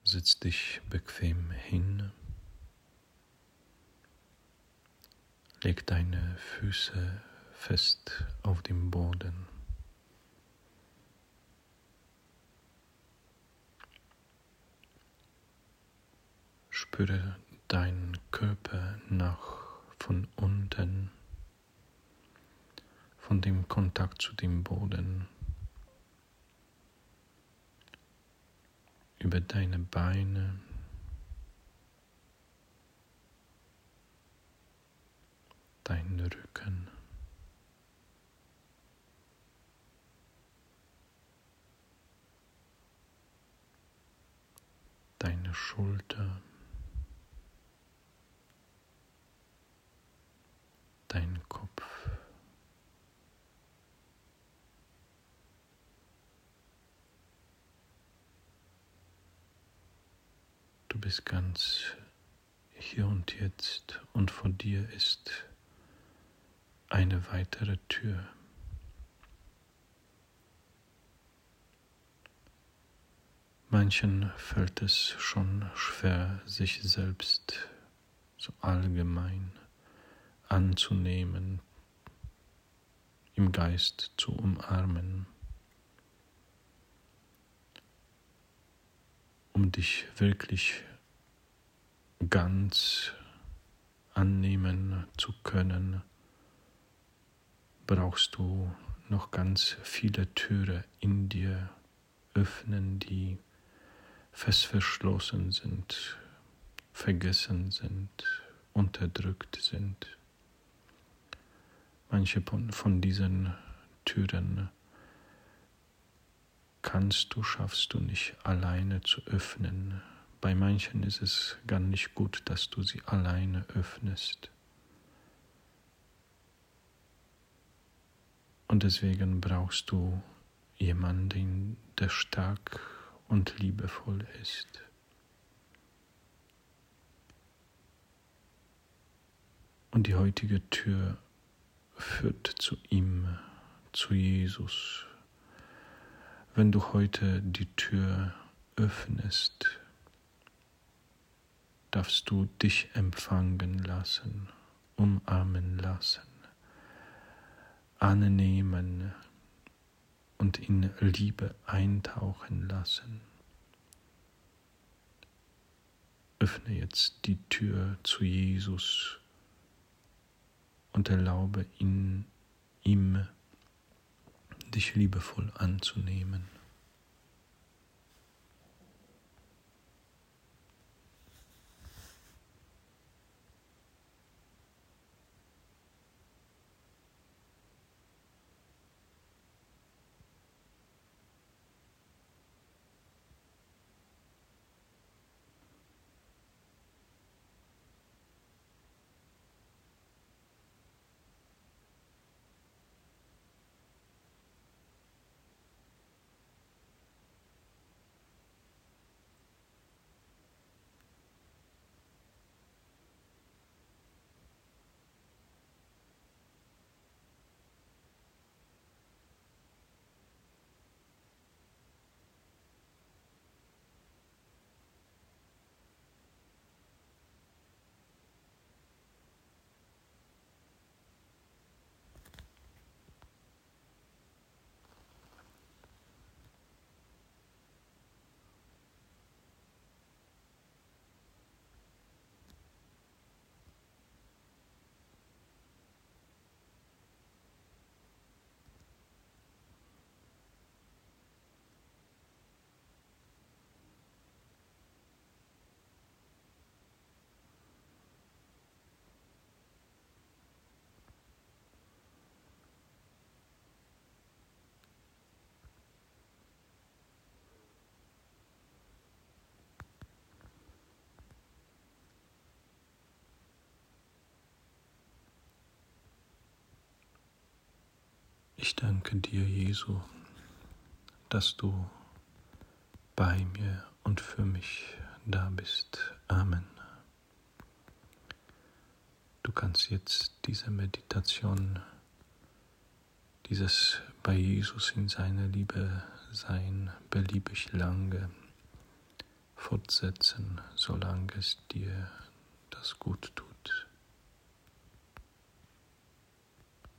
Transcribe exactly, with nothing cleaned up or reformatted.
Setz dich bequem hin, leg deine Füße fest auf dem Boden. Spüre deinen Körper nach von unten, von dem Kontakt zu dem Boden, über deine Beine, deinen Rücken, deine Schulter, dein Kopf. Du bist ganz hier und jetzt und vor dir ist eine weitere Tür. Manchen fällt es schon schwer, sich selbst so allgemein anzunehmen, im Geist zu umarmen, um dich wirklich ganz annehmen zu können, brauchst du noch ganz viele Türen in dir öffnen, die fest verschlossen sind, vergessen sind, unterdrückt sind. Manche von diesen Türen kannst du, schaffst du nicht alleine zu öffnen. Bei manchen ist es gar nicht gut, dass du sie alleine öffnest. Und deswegen brauchst du jemanden, der stark und liebevoll ist. Und die heutige Tür führt zu ihm, zu Jesus. Wenn du heute die Tür öffnest, darfst du dich empfangen lassen, umarmen lassen, annehmen und in Liebe eintauchen lassen. Öffne jetzt die Tür zu Jesus und erlaube ihn, ihm dich liebevoll anzunehmen. Ich danke dir, Jesu, dass du bei mir und für mich da bist. Amen. Du kannst jetzt diese Meditation, dieses bei Jesus in seiner Liebe sein, beliebig lange fortsetzen, solange es dir das gut tut.